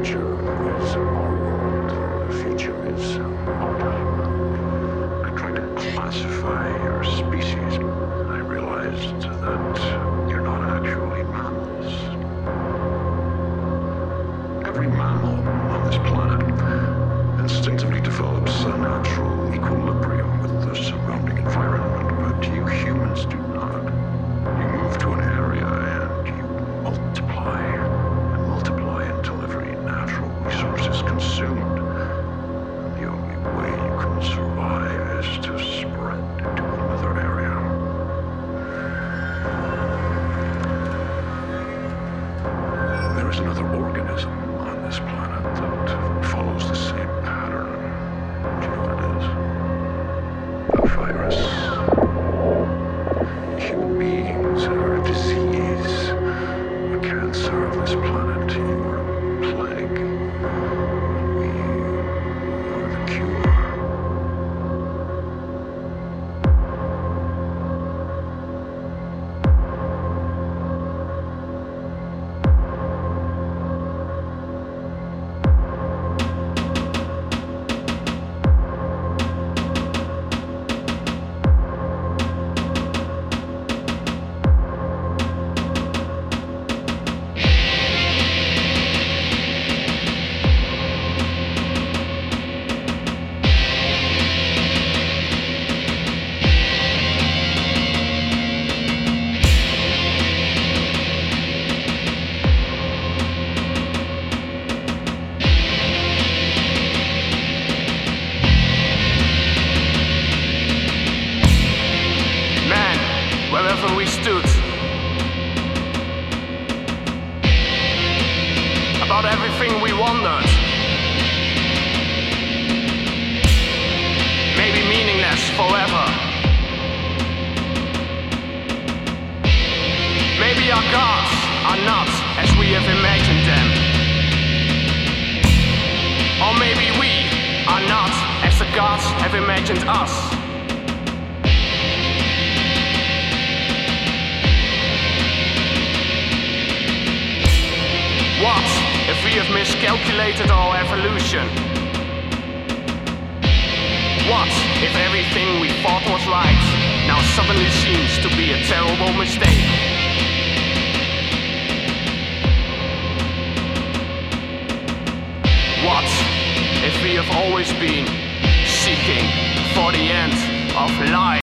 future is our world. The future is our time. I tried to classify your species. I realized that you're not actually mammals. Every mammal on this planet instinctively develops a natural equilibrium with the surrounding environment, but you humans do not. You move to an area and you multiply and multiply until every natural resource is consumed. And the only way you can survive is to spread to another area. There is another organism on this planet that follows the same pattern. Do you know what it is? A virus. Human beings are a disease, a cancer of this planet. You are a plague. We are the cure. Wherever we stood, about everything we wondered, maybe meaningless forever. Maybe our gods are not as we have imagined them, or maybe we are not as the gods have imagined us. What if we have miscalculated our evolution? What if everything we thought was right now suddenly seems to be a terrible mistake? What if we have always been seeking for the end of life?